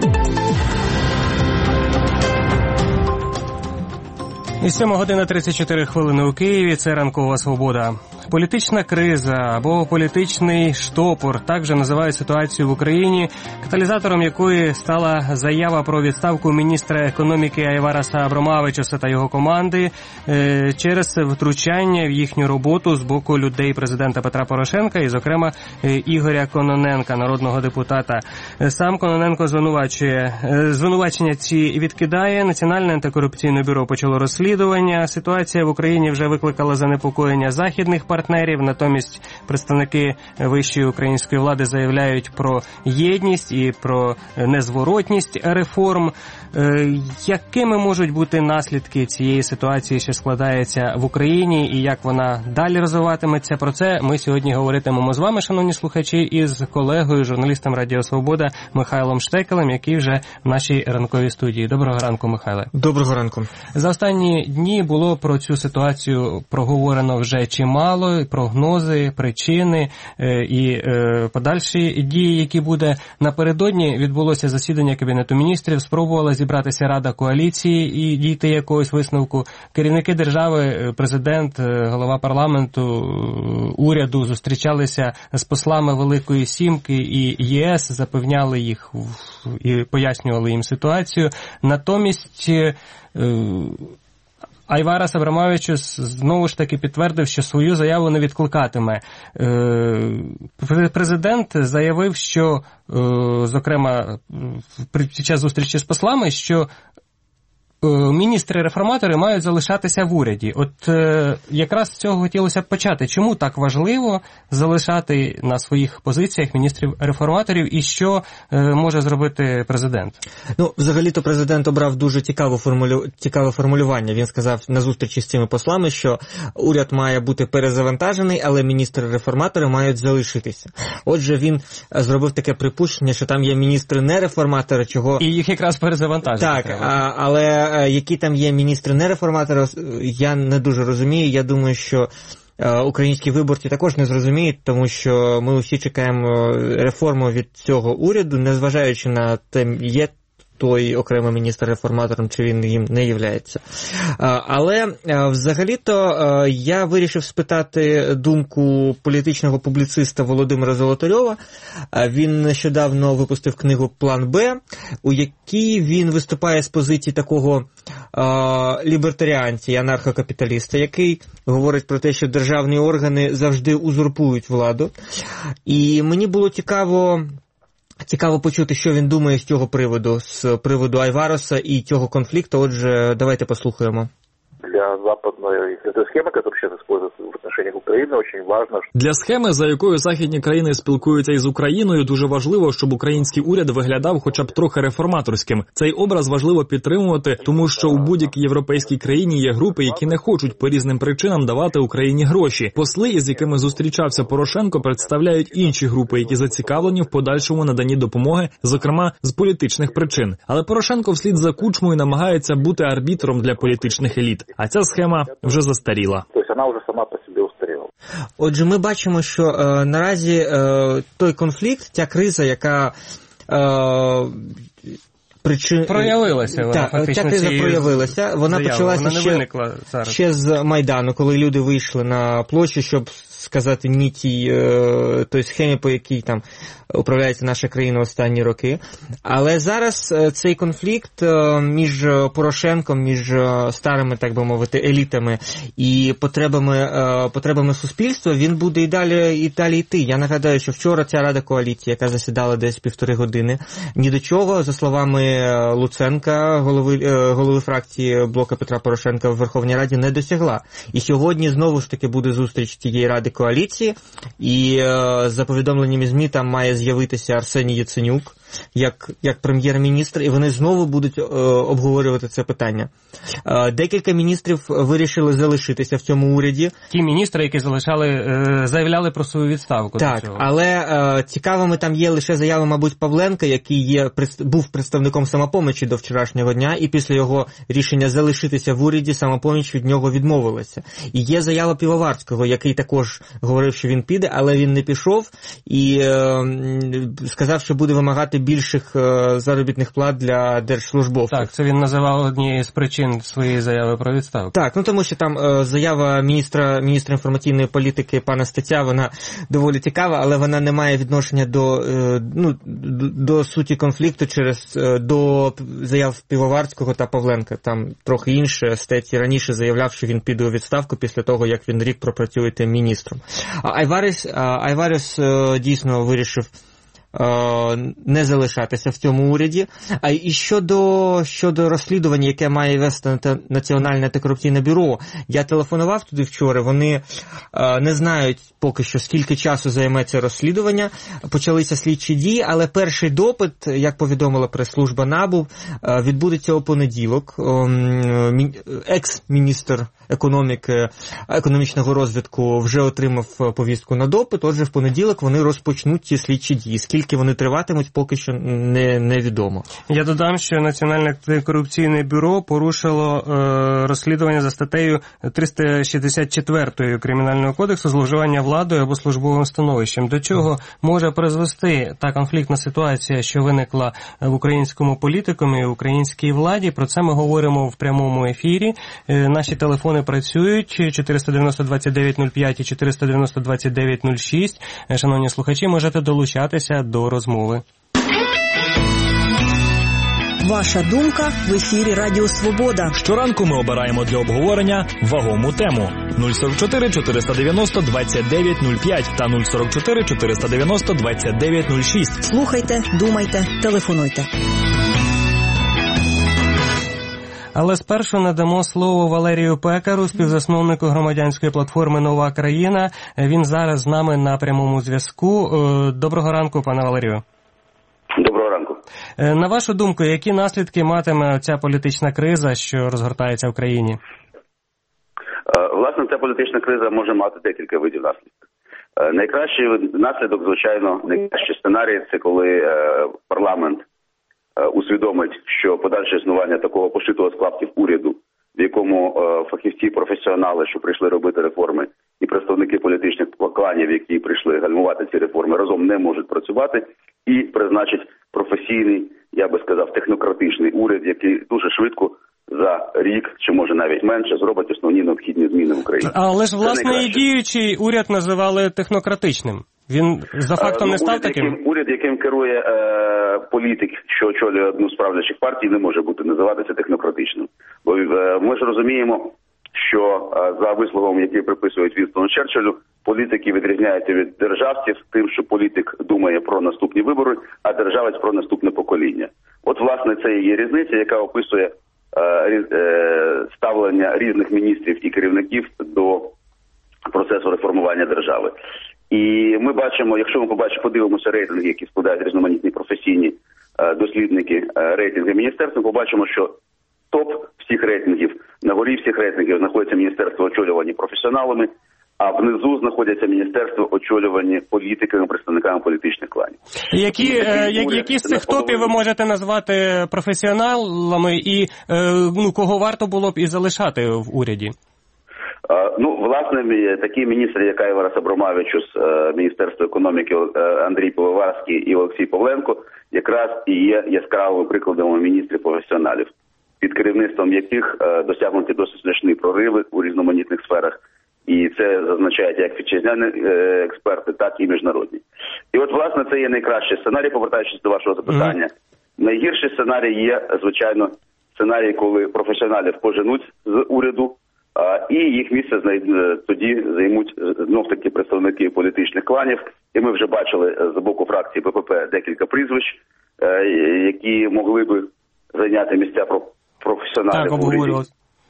І сьома година тридцять чотири хвилини у Києві. Це ранкова свобода. Політична криза або політичний штопор – так же називають ситуацію в Україні, каталізатором якої стала заява про відставку міністра економіки Айвараса Абромавичуса та його команди е, через втручання в їхню роботу з боку людей президента Петра Порошенка і, зокрема, е, Ігоря Кононенка, народного депутата. Сам Кононенко звинувачує. Е, звинувачення ці відкидає. Національне антикорупційне бюро почало розслідування. Ситуація в Україні вже викликала занепокоєння західних партнерів, натомість представники вищої української влади заявляють про єдність і про незворотність реформ. Якими можуть бути наслідки цієї ситуації, що складається в Україні, і як вона далі розвиватиметься? Про це ми сьогодні говоритимемо з вами, шановні слухачі, із колегою, журналістом Радіо Свобода Михайлом Штекелем, який вже в нашій ранковій студії. Доброго ранку, Михайле. Доброго ранку. За останні дні було про цю ситуацію проговорено вже чимало, прогнози, причини е, і е, подальші дії, які буде. Напередодні відбулося засідання Кабінету міністрів, спробувала зібратися Рада коаліції і дійти якогось висновку. Керівники держави, президент, голова парламенту, уряду зустрічалися з послами Великої Сімки і ЄС, запевняли їх і пояснювали їм ситуацію. Натомість е, Айварас Абромавичус знову ж таки підтвердив, що свою заяву не відкликатиме. Президент заявив, що, зокрема, під час зустрічі з послами, що міністри-реформатори мають залишатися в уряді. От е, якраз з цього хотілося б почати. Чому так важливо залишати на своїх позиціях міністрів-реформаторів і що е, може зробити президент? Ну, взагалі-то президент обрав дуже цікаве, формулю... цікаве формулювання. Він сказав на зустрічі з цими послами, що уряд має бути перезавантажений, але міністри-реформатори мають залишитися. Отже, він зробив таке припущення, що там є міністри-нереформатори, чого... І їх якраз перезавантажити. Так, а, але які там є міністри-нереформатори, я не дуже розумію. Я думаю, що українські виборці також не зрозуміють, тому що ми усі чекаємо реформу від цього уряду, незважаючи на те, є той окремий міністр реформатором, чи він їм не являється. Але взагалі-то я вирішив спитати думку політичного публіциста Володимира Золотарьова. Він нещодавно випустив книгу «План Б», у якій він виступає з позиції такого лібертаріанця і анархокапіталіста, який говорить про те, що державні органи завжди узурпують владу. І мені було цікаво Цікаво почути, що він думає з цього приводу, з приводу Айвароса і цього конфлікту. Отже, давайте послухаємо. Для западных но и эта схема, которая сейчас используется в отношениях Украины, очень важно. Для схеми, за якою західні країни спілкуються із Україною, дуже важливо, щоб український уряд виглядав хоча б трохи реформаторським. Цей образ важливо підтримувати, тому що у будь-якій європейській країні є групи, які не хочуть по різним причинам давати Україні гроші. Посли, із якими зустрічався Порошенко, представляють інші групи, які зацікавлені в подальшому наданні допомоги, зокрема з політичних причин. Але Порошенко вслід за Кучмою намагається бути арбітром для політичних еліт. А ця схема вже застаріла. Тобто вона вже сама по собі устаріла. Отже, ми бачимо, що е, наразі е, той конфлікт, ця криза, яка е, причин... проявилася. Вона, так, фактично, ця криза проявилася. Вона заяви. почалася вона ще, ще з Майдану, коли люди вийшли на площу, щоб сказати ні тій е, той схемі, по якій там управляється наша країна останні роки. Але зараз е, цей конфлікт е, між Порошенком, між е, старими, так би мовити, елітами і потребами, е, потребами суспільства, він буде і далі, і далі йти. Я нагадаю, що вчора ця Рада коаліції, яка засідала десь півтори години, ні до чого, за словами Луценка, голови, е, голови фракції Блока Петра Порошенка в Верховній Раді, не досягла. І сьогодні знову ж таки буде зустріч тієї Ради коаліції, і е, за повідомленнями ЗМІ там має з'явитися Арсеній Яценюк як, як прем'єр-міністр, і вони знову будуть е, обговорювати це питання. Е, декілька міністрів вирішили залишитися в цьому уряді. Ті міністри, які залишали, е, заявляли про свою відставку. Так, до цього. Але е, цікавими там є лише заява, мабуть, Павленка, який є, був представником «Самопомочі» до вчорашнього дня, і після його рішення залишитися в уряді «Самопоміч» від нього відмовилася. І є заява Пивоварського, який також говорив, що він піде, але він не пішов і е, сказав, що буде вимагати більших е, заробітних плат для держслужбовців. Так, це він називав однією з причин своєї заяви про відставку. Так, ну тому що там е, заява міністра, міністра інформаційної політики пана Стеця, вона доволі цікава, але вона не має відношення до, е, ну, до, до суті конфлікту через е, до заяв Пивоварського та Павленка. Там трохи інше. Стець раніше заявляв, що він піде у відставку після того, як він рік пропрацює тим міністром. А Айваріс, Айваріс е, дійсно вирішив не залишатися в цьому уряді. А і щодо, щодо розслідування, яке має вести Національне антикорупційне бюро, я телефонував туди вчора, вони не знають поки що, скільки часу займе це розслідування. Почалися слідчі дії, але перший допит, як повідомила прес-служба НАБУ, відбудеться у понеділок. Екс-міністр економіки, економічного розвитку вже отримав повістку на допит, отже в понеділок вони розпочнуть ці слідчі дії. Скільки вони триватимуть, поки що не, невідомо. Я додам, що Національне антикорупційне бюро порушило е, розслідування за статтею триста шістдесят чотири Кримінального кодексу зловживання владою або службовим становищем. До чого може призвести та конфліктна ситуація, що виникла в українському політикумі і українській владі? Про це ми говоримо в прямому ефірі. Е, наші телефони працюють чотириста дев'яносто двадцять дев'ять нуль п'ять і чотириста дев'яносто двадцять дев'ять нуль шість. Е, шановні слухачі, можете долучатися до розмови. Ваша думка в ефірі Радіо Свобода. Щоранку ми обираємо для обговорення вагому тему. нуль сорок чотири чотириста дев'яносто двадцять дев'ять нуль п'ять та нуль сорок чотири чотириста дев'яносто двадцять дев'ять нуль шість. Слухайте, думайте, телефонуйте. Але спершу надамо слово Валерію Пекару, співзасновнику громадянської платформи «Нова країна». Він зараз з нами на прямому зв'язку. Доброго ранку, пане Валерію. Доброго ранку. На вашу думку, які наслідки матиме ця політична криза, що розгортається в країні? Власне, ця політична криза може мати декілька видів наслідків. Найкращий наслідок, звичайно, найкращий сценарій – це коли парламент усвідомить, що подальше існування такого пошитого складки в уряду, в якому фахівці, професіонали, що прийшли робити реформи, і представники політичних кланів, які прийшли гальмувати ці реформи, разом не можуть працювати, і призначить професійний, я би сказав, технократичний уряд, який дуже швидко за рік, чи може навіть менше, зробить основні необхідні зміни в Україні. Але ж, власне, і діючий уряд називали технократичним. Він за фактом ну, не став уряд, таким? Яким, уряд, яким керує е, політик, що очолює одну з правлячих партій, не може бути називатися технократичним. Бо е, ми ж розуміємо, що е, за висловом, який приписують Вінстону Черчиллю, політики відрізняються від державців тим, що політик думає про наступні вибори, а державець про наступне покоління. От, власне, це і є різниця, яка описує ставлення різних міністрів і керівників до процесу реформування держави. І ми бачимо, якщо ми побачимо, подивимося рейтинги, які складають різноманітні професійні дослідники рейтинги міністерств, ми побачимо, що топ всіх рейтингів, на горі всіх рейтингів знаходяться міністерства, очолювані професіоналами, а внизу знаходяться міністерства, очолювані політиками, представниками політичних кланів. Які, е, які, які з цих топів ви можете назвати професіоналами і е, ну, кого варто було б і залишати в уряді? Ну, власне, такі міністри, як Айварас Абромавичус з Міністерства економіки, Андрій Пивоварський і Олексій Павленко, якраз і є яскравими прикладами міністрів-професіоналів, під керівництвом яких досягнуті досить значні прориви у різноманітних сферах. І це зазначають як вітчизняні експерти, так і міжнародні. І от, власне, це є найкращий сценарій, повертаючись до вашого запитання. Mm-hmm. Найгірший сценарій є, звичайно, сценарій, коли професіоналів поженуть з уряду, а, і їх місце знайдуть, тоді займуть знов-таки представники політичних кланів. І ми вже бачили з боку фракції БПП декілька прізвищ, які могли би зайняти місця професіоналів так, в уряді.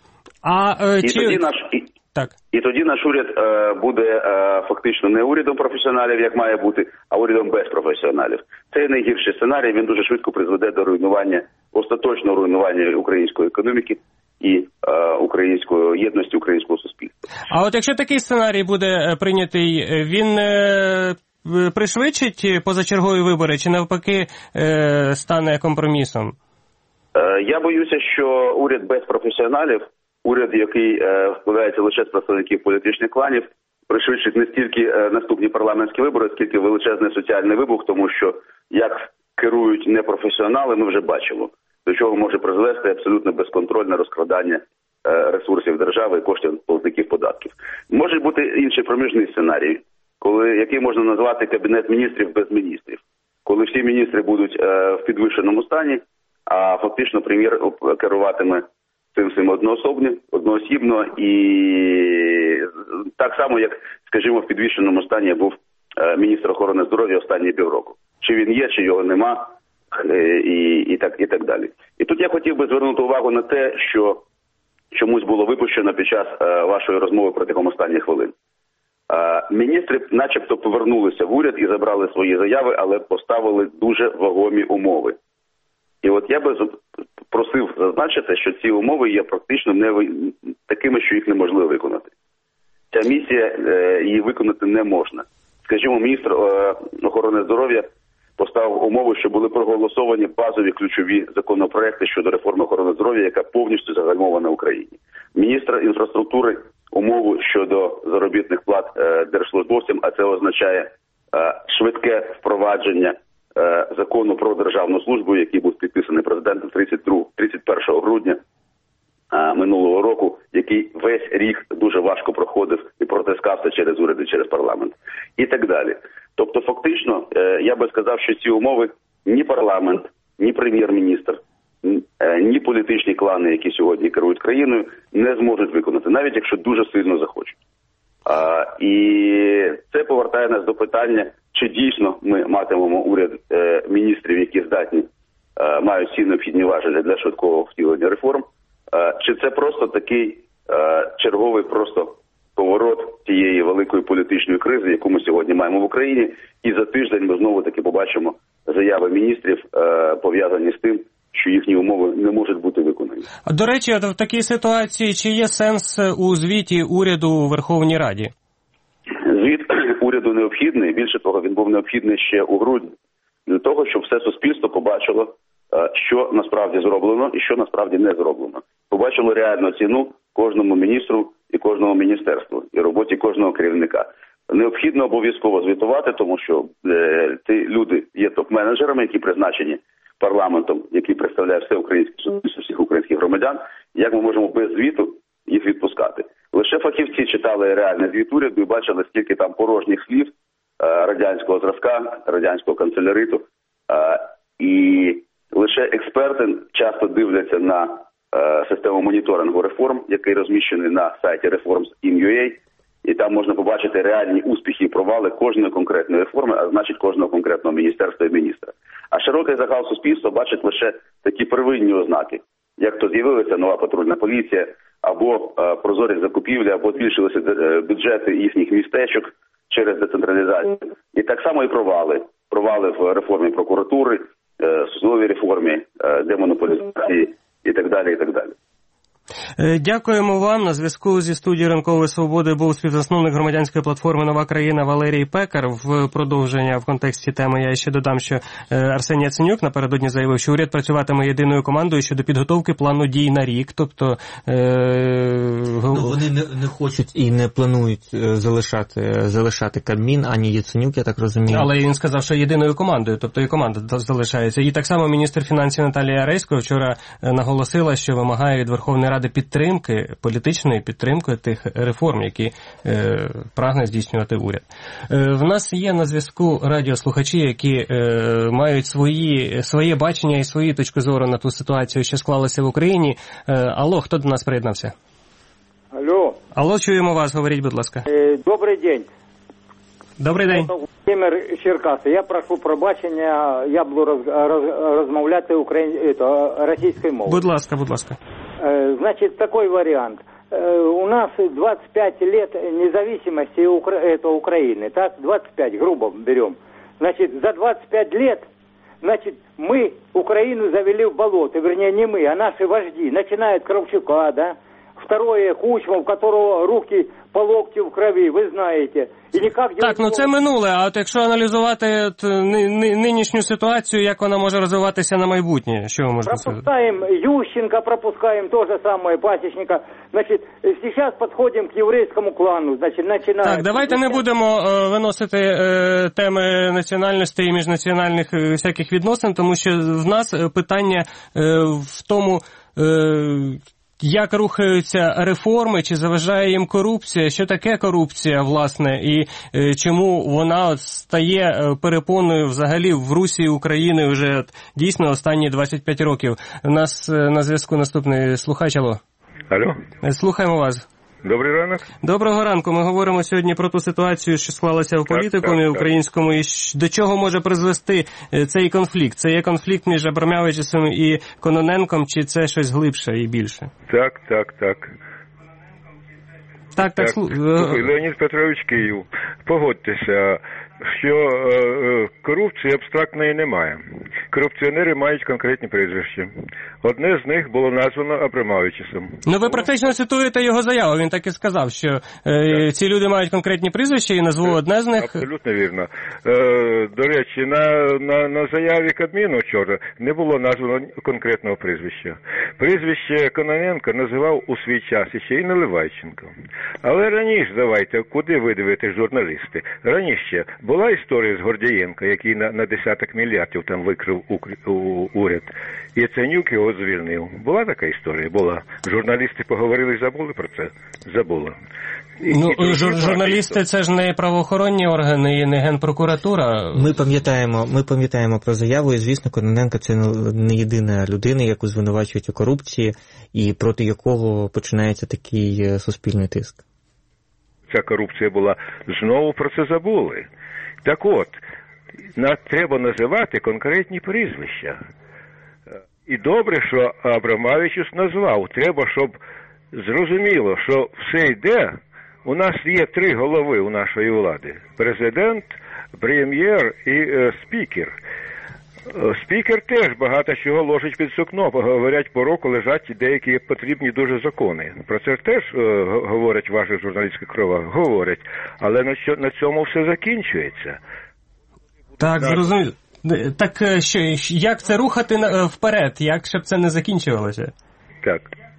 А, е, і чи... тоді наш... Так. І тоді наш уряд е, буде е, фактично не урядом професіоналів, як має бути, а урядом без професіоналів. Це найгірший сценарій, він дуже швидко призведе до руйнування, остаточного руйнування української економіки і е, української єдності українського суспільства. А от якщо такий сценарій буде прийнятий, він е, пришвидшить позачергові вибори чи навпаки е, стане компромісом? Е, я боюся, що уряд без професіоналів, уряд, який е, складається лише з представників політичних кланів, пришвидшить не стільки е, наступні парламентські вибори, скільки величезний соціальний вибух, тому що як керують непрофесіонали, ми вже бачимо, до чого може призвести абсолютно безконтрольне розкрадання е, ресурсів держави і коштів платників податків. Може бути інший проміжний сценарій, коли, який можна назвати кабінет міністрів без міністрів, коли всі міністри будуть е, в підвищеному стані, а фактично прем'єр керуватиме цим всім одноособно, одноосібно і так само, як, скажімо, в підвищеному стані був е, міністр охорони здоров'я останні півроку. Чи він є, чи його нема, е, і, і, так, і так далі. І тут я хотів би звернути увагу на те, що чомусь було випущено під час е, вашої розмови протягом останніх хвилин. Е, міністри начебто повернулися в уряд і забрали свої заяви, але поставили дуже вагомі умови. І от я би просив зазначити, що ці умови є практично не такими, що їх неможливо виконати. Ця місія, е, її виконати не можна. Скажімо, міністр е, охорони здоров'я поставив умови, що були проголосовані базові ключові законопроекти щодо реформи охорони здоров'я, яка повністю загальмована в Україні. Міністр інфраструктури умову щодо заробітних плат е, держслужбовцям, а це означає е, швидке впровадження закону про державну службу, який був підписаний президентом тридцять першого грудня минулого року, який весь рік дуже важко проходив і протискався через уряд і через парламент. І так далі. Тобто, фактично, я би сказав, що ці умови ні парламент, ні прем'єр-міністр, ні політичні клани, які сьогодні керують країною, не зможуть виконати, навіть якщо дуже сильно захочуть. А, і це повертає нас до питання, чи дійсно ми матимемо уряд е, міністрів, які здатні, е, мають всі необхідні важелі для швидкого втілення реформ, е, чи це просто такий е, черговий просто поворот тієї великої політичної кризи, яку ми сьогодні маємо в Україні, і за тиждень ми знову-таки побачимо заяви міністрів, е, пов'язані з тим, що їхні умови не можуть бути виконані. А, до речі, в такій ситуації чи є сенс у звіті уряду у Верховній Раді? Звіт уряду необхідний, більше того, він був необхідний ще у грудні, для того, щоб все суспільство побачило, що насправді зроблено і що насправді не зроблено. Побачило реальну ціну кожному міністру і кожному міністерству, і роботі кожного керівника. Необхідно обов'язково звітувати, тому що е, ці люди є топ-менеджерами, які призначені парламентом, який представляє все українське суспільство, всіх українських громадян. Як ми можемо без звіту їх відпускати? Лише фахівці читали реальний звіт уряду і бачили, скільки там порожніх слів радянського зразка, радянського канцеляриту. І лише експерти часто дивляться на систему моніторингу реформ, який розміщений на сайті реформс крапка ін крапка ю а, і там можна побачити реальні успіхи і провали кожної конкретної реформи, а значить кожного конкретного міністерства і міністра. А широкий загал суспільства бачить лише такі первинні ознаки, як то з'явилася нова патрульна поліція, або е, прозорі закупівлі, або збільшилися е, бюджети їхніх містечок через децентралізацію. І так само і провали. Провали в реформі прокуратури, е, судовій реформі, е, демонополізації і так далі, і так далі. Дякуємо вам. На зв'язку зі студією Ранкової Свободи був співзасновник громадянської платформи «Нова країна» Валерій Пекар. В продовження в контексті теми я ще додам, що Арсеній Яценюк напередодні заявив, що уряд працюватиме єдиною командою щодо підготовки плану дій на рік. Тобто е... ну, вони не, не хочуть і не планують залишати, залишати Кабмін, ані Яценюк, я так розумію. Але він сказав, що єдиною командою, тобто і команда залишається. І так само міністр фінансів Наталія Рейсько вчора наголосила, що вимагає від Верховної Ради підтримки, політичної підтримки тих реформ, які е, прагне здійснювати уряд. Е, в нас є на зв'язку радіослухачі, які е, мають свої, своє бачення і свою точку зору на ту ситуацію, що склалася в Україні. Е, алло, хто до нас приєднався? Алло. Алло, чуємо вас, говоріть, будь ласка. Е, добрий день. Добрий день. Володимир Черкаси. Я прошу пробачення, я буду роз, роз, розмовляти україн... російською мовою. Будь ласка, будь ласка. Значит, такой вариант. У нас двадцать пять лет независимости это Украины, так? двадцать пять, грубо берем. Значит, за двадцать пять лет, значит, мы Украину завели в болото. Вернее, не мы, а наши вожди. Начиная от Кравчука, да? Второе, Кучма, у которого руки по локтю в крові, ви знаєте. І ніяк... Так, ну це минуле, а от якщо аналізувати от, нинішню ситуацію, як вона може розвиватися на майбутнє, що ви можете сказати? Пропускаем Ющенко, пропускаем то же самое, Пасечника. Значит, сейчас подходим к еврейскому клану, значит, начинаем... Так, давайте не будемо е, виносити е, теми національності і міжнаціональних е, всяких відносин, тому що в нас питання е, в тому... Е, як рухаються реформи, чи заважає їм корупція, що таке корупція, власне, і е, чому вона от стає е, перепоною взагалі в Русі України вже от, дійсно останні двадцять п'ять років. У нас е, на зв'язку наступний слухач. Алло. Алло. Слухаємо вас. Добрий ранок. Доброго ранку. Ми говоримо сьогодні про ту ситуацію, що склалася в політикумі українському, і до чого може призвести цей конфлікт. Це є конфлікт між Абрамавичусом і Кононенком, чи це щось глибше і більше? Так, так, так. Так, так. так. Слухай, Леонід Петрович Київ, погодьтеся, що е, корупції абстрактної немає. Корупціонери мають конкретні прізвища. Одне з них було названо Абрамавичусом. Ну ви практично цитуєте його заяву. Він так і сказав, що е, ці люди мають конкретні прізвища і назву одне з них. Абсолютно вірно. Е, до речі, на, на, на заяві Кабміну вчора не було названо конкретного прізвища. Прізвище Кононенка називав у свій час іще і Наливайченко. Але раніше, давайте, куди ви дивитесь, журналісти? Раніше була історія з Гордієнка, який на, на десяток мільярдів там викрив у, у, уряд. І Яценюк його звільнив. Була така історія? Була. Журналісти поговорили і забули про це? Забули. І, ну, і жур, журналісти це ж не правоохоронні органи і не Генпрокуратура. Ми пам'ятаємо, ми пам'ятаємо про заяву, і, звісно, Кононенко це не єдина людина, яку звинувачують у корупції, і проти якого починається такий суспільний тиск. Ця корупція була, знову про це забули. Так от, на, треба називати конкретні прізвища. І добре, що Абрамавичус назвав. Треба, щоб зрозуміло, що все йде. У нас є три голови у нашої влади. Президент, прем'єр і е, спікер. Спікер теж багато чого ложить під сукно. Говорять, по року лежать деякі потрібні дуже закони. Про це теж е, говорять в ваших журналістських кругах. Говорять. Але на, що, на цьому все закінчується. Так, зрозуміло. Так що, як це рухати вперед? Як щоб це не закінчувалося? Так.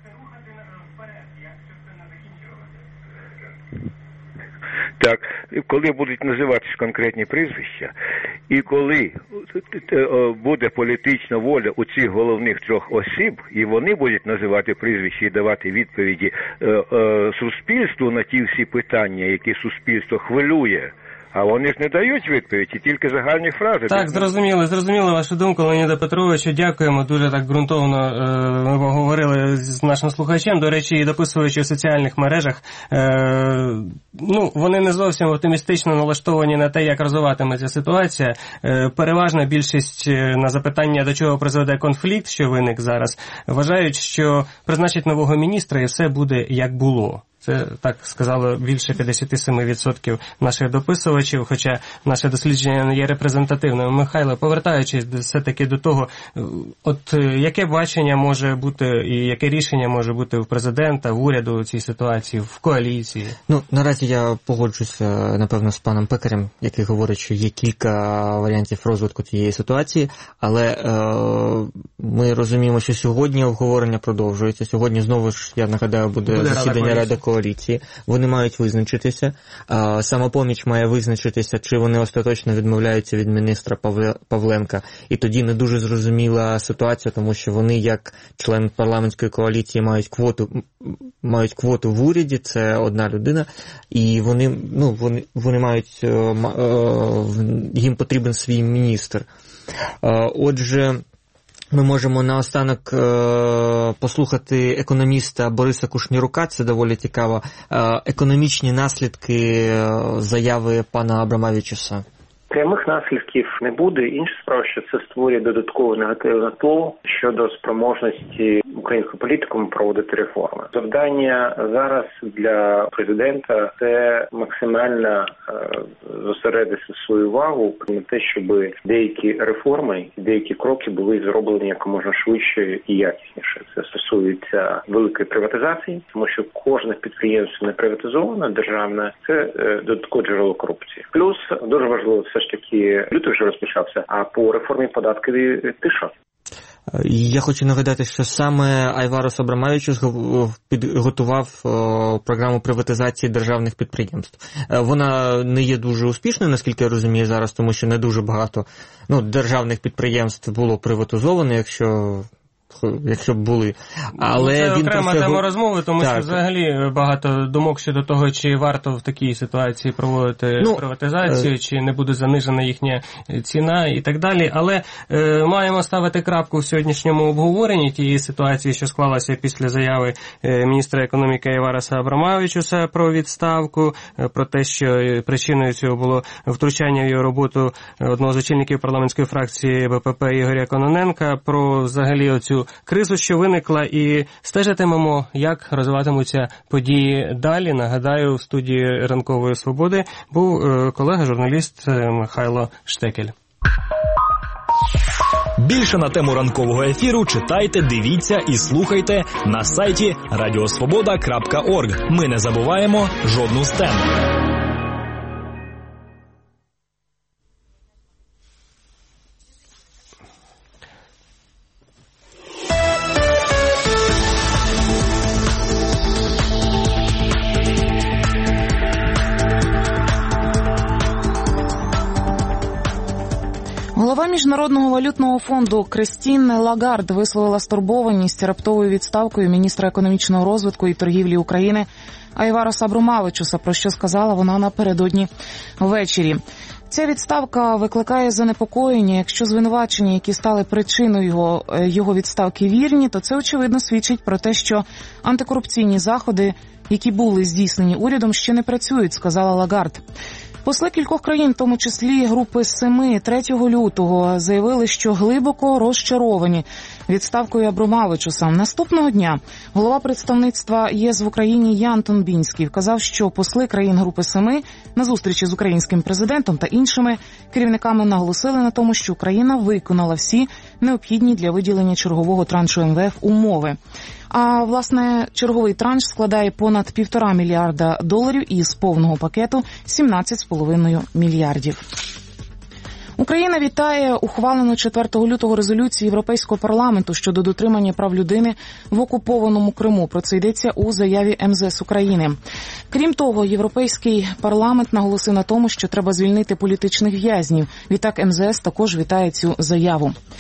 Так, коли будуть називатися конкретні прізвища, і коли буде політична воля у цих головних трьох осіб, і вони будуть називати прізвища і давати відповіді е, е, суспільству на ті всі питання, які суспільство хвилює, А вони ж не дають відповіді, тільки загальні фрази. Так, зрозуміло, зрозуміло вашу думку, Леоніда Петровичу. Дякуємо, дуже так ґрунтовно е, ми поговорили з нашим слухачем. До речі, дописуючи в соціальних мережах, е, ну, вони не зовсім оптимістично налаштовані на те, як розвиватиметься ситуація. Е, переважна більшість на запитання, до чого призведе конфлікт, що виник зараз, вважають, що призначить нового міністра і все буде як було. Це, так сказало, більше п'ятдесят сім відсотків наших дописувачів, хоча наше дослідження не є репрезентативним. Михайло, повертаючись все-таки до того, от яке бачення може бути і яке рішення може бути в президента, в уряду у цій ситуації, в коаліції? Ну, наразі я погоджуся, напевно, з паном Пекарем, який говорить, що є кілька варіантів розвитку цієї ситуації, але е, ми розуміємо, що сьогодні обговорення продовжується. Сьогодні, знову ж, я нагадаю, буде, буде засідання Ради коаліції. Вони мають визначитися. Самопоміч має визначитися, чи вони остаточно відмовляються від міністра Павленка. І тоді не дуже зрозуміла ситуація, тому що вони, як член парламентської коаліції, мають квоту, мають квоту в уряді, це одна людина, і вони, ну, вони, вони мають, їм потрібен свій міністр. Отже, ми можемо наостанок е- послухати економіста Бориса Кушнірука, це доволі цікаво, е- економічні наслідки заяви пана Абрамавичуса. Прямих наслідків не буде. Інша справа, що це створює додаткове негативне тло щодо спроможності українського політикуму проводити реформи. Завдання зараз для президента – це максимально зосередити свою увагу на те, щоб деякі реформи, деякі кроки були зроблені якомога швидше і якісніше. Це стосується великої приватизації, тому що кожне підприємство не приватизоване, державне – це додаткове джерело корупції. Плюс дуже важливо все ж таки, лютий вже розпочався, а по реформі податків тиша. Я хочу нагадати, що саме Айварос Абрамавичус підготував програму приватизації державних підприємств. Вона не є дуже успішною, наскільки я розумію зараз, тому що не дуже багато ну, державних підприємств було приватизовано, якщо... якщо б були. Але це він окрема просив... тема розмови, тому так. що взагалі багато думок щодо того, чи варто в такій ситуації проводити ну, приватизацію, е... чи не буде занижена їхня ціна і так далі. Але е, маємо ставити крапку в сьогоднішньому обговоренні тієї ситуації, що склалася після заяви е, міністра економіки Айвараса Абрамавичуса про відставку, е, про те, що причиною цього було втручання в його роботу одного з очільників парламентської фракції БПП Ігоря Кононенка, про взагалі оцю кризу, що виникла, і стежитимемо, як розвиватимуться події далі. Нагадаю, в студії Ранкової Свободи був колега-журналіст Михайло Штекель. Більше на тему ранкового ефіру читайте, дивіться і слухайте на сайті радіосвобода крапка орг. Ми не забуваємо жодну з тем. Голова Міжнародного валютного фонду Кристін Лагард висловила стурбованість раптовою відставкою міністра економічного розвитку і торгівлі України Айвароса Абрамавичуса, про що сказала вона напередодні ввечері. Ця відставка викликає занепокоєння. Якщо звинувачення, які стали причиною його, його відставки, вірні, то це, очевидно, свідчить про те, що антикорупційні заходи, які були здійснені урядом, ще не працюють, сказала Лагард. Посли кількох країн, в тому числі групи семи, третього лютого, заявили, що глибоко розчаровані відставкою Абрамавичуса. Наступного дня голова представництва ЄС в Україні Ян Тонбінський вказав, що посли країн групи семи на зустрічі з українським президентом та іншими керівниками наголосили на тому, що Україна виконала всі необхідні для виділення чергового траншу ем ве еф умови. А, власне, черговий транш складає понад півтора мільярда доларів із повного пакету сімнадцять з половиною мільярдів. Україна вітає ухвалену четвертого лютого резолюцію Європейського парламенту щодо дотримання прав людини в окупованому Криму. Про це йдеться у заяві ем зе ес України. Крім того, Європейський парламент наголосив на тому, що треба звільнити політичних в'язнів. Відтак ем зе ес також вітає цю заяву.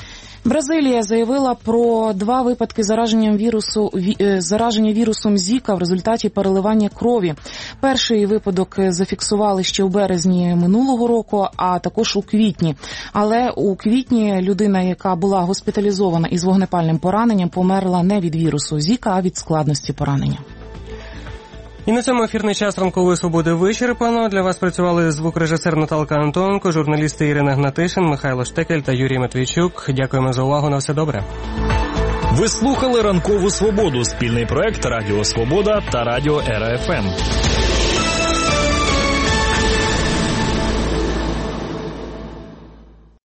Бразилія заявила про два випадки зараження вірусу зараження вірусом Зіка в результаті переливання крові. Перший випадок зафіксували ще у березні минулого року, а також у квітні. Але у квітні людина, яка була госпіталізована із вогнепальним пораненням, померла не від вірусу Зіка, а від складності поранення. І на цьому ефірний час ранкової свободи вичерпано. Для вас працювали звукорежисер Наталка Антонко, журналісти Ірина Гнатишин, Михайло Штекель та Юрій Матвійчук. Дякуємо за увагу. На все добре. Ви слухали «Ранкову свободу» – спільний проект Радіо Свобода та Радіо Ера Еф Ем.